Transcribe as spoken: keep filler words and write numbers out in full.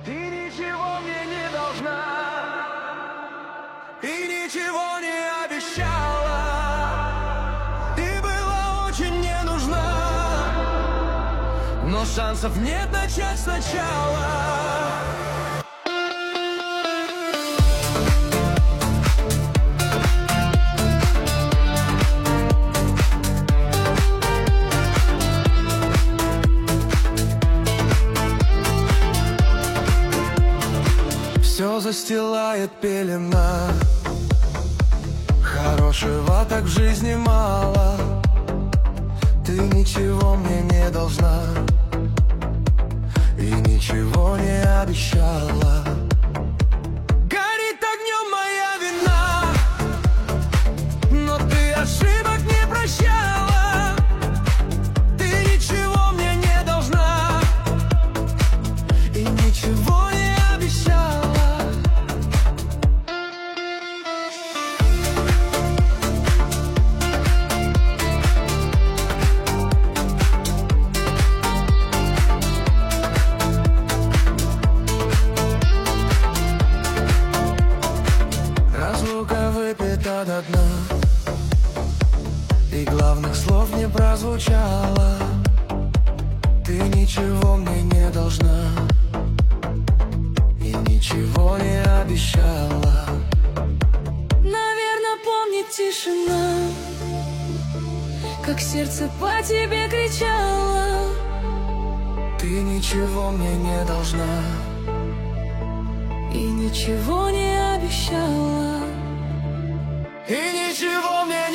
Ты ничего мне не должна и ничего не обещала. Ты была очень мне нужна, но шансов нет начать сначала. Все застилает пелена, хорошего так в жизни мало. Ты ничего мне не должна и ничего не обещала. Горит огнем моя вина, но ты ошибок не прощала. Ты ничего мне не должна и ничего не обещала. Выпита до дна, и главных слов не прозвучало. Ты ничего мне не должна и ничего не обещала. Наверно, помнит тишина, как сердце по тебе кричало. Ты ничего мне не должна и ничего не обещала. И ничего мне